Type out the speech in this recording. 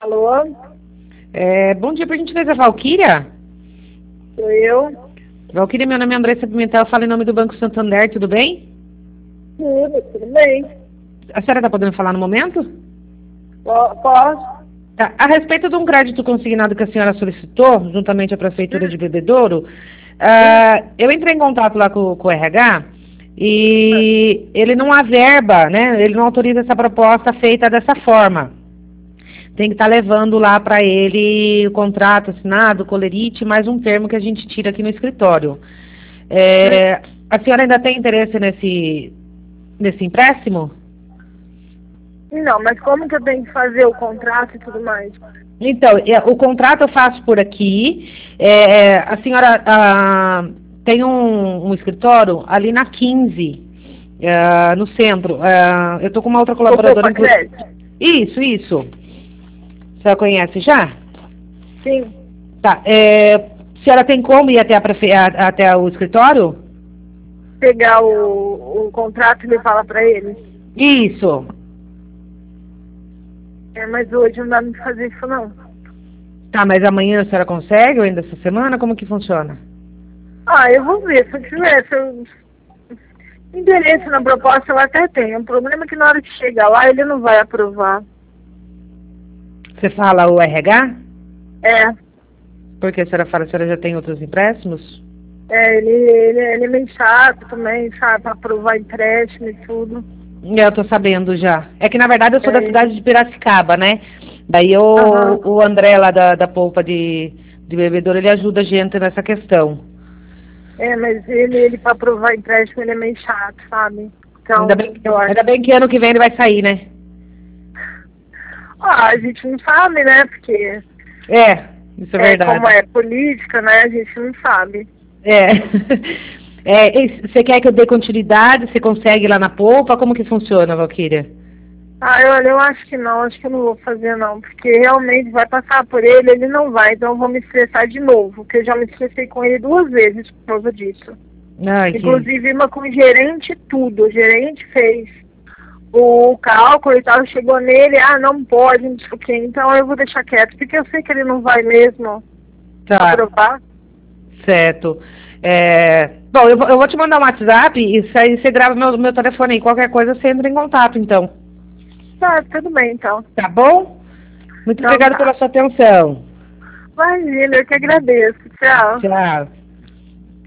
Alô? Bom dia, por gentileza, Valquíria? Sou eu? Valquíria, meu nome é Andressa Pimentel, eu falo em nome do Banco Santander, tudo bem? Tudo bem. A senhora está podendo falar no momento? Posso? Tá. A respeito de um crédito consignado que a senhora solicitou, juntamente à Prefeitura de Bebedouro, Hum, eu entrei em contato lá com o RH e ele não averba, né? Ele não autoriza essa proposta feita dessa forma. Tem que estar levando lá para ele o contrato assinado, colerite, mais um termo que a gente tira aqui no escritório. A senhora ainda tem interesse nesse empréstimo? Não, mas como que eu tenho que fazer o contrato e tudo mais? Então, o contrato eu faço por aqui. A senhora tem um escritório ali na 15, no centro. Eu estou com uma outra Vou pôr colaboradora. pra crédito? Isso. A senhora conhece já? Sim. Tá. A senhora tem como ir até o escritório? Pegar o contrato e levar para ele? Isso. Mas hoje não dá pra fazer isso não. Tá, mas amanhã a senhora consegue ou ainda essa semana? Como que funciona? Eu vou ver. Se eu tivesse interesse na proposta, eu até tenho. O problema é que na hora que chegar lá, ele não vai aprovar. Você fala o RH? É. Porque a senhora fala que a senhora já tem outros empréstimos? Ele é meio chato também, sabe? Pra aprovar empréstimo e tudo. Eu tô sabendo já. É que na verdade eu sou da É. cidade de Piracicaba, né? Daí Aham. o André lá da polpa de bebedouro, ele ajuda a gente nessa questão. Mas ele para aprovar empréstimo, ele é meio chato, sabe? Ainda Então, bem, eu acho. ainda bem que ano que vem ele vai sair, né? A gente não sabe, né? Porque Isso é verdade. como é política, né? A gente não sabe. É. Você quer que eu dê continuidade? Você consegue lá na polpa? Como que funciona, Valquíria? Eu acho que não, acho que eu não vou fazer não, porque realmente vai passar por ele não vai, então eu vou me estressar de novo, porque eu já me estressei com ele 2 vezes por causa disso. Ai, que... Inclusive uma com o gerente tudo, o gerente fez o cálculo e tal, chegou nele, não pode, não sei o quê, então eu vou deixar quieto, porque eu sei que ele não vai mesmo Tá, aprovar. certo. Bom, eu vou te mandar um WhatsApp e isso aí você grava meu telefone aí. Qualquer coisa você entra em contato, então. Tá, tudo bem então. Tá bom? Muito Então obrigada pela tá. sua atenção. Imagina, eu que agradeço. Tchau. Tchau.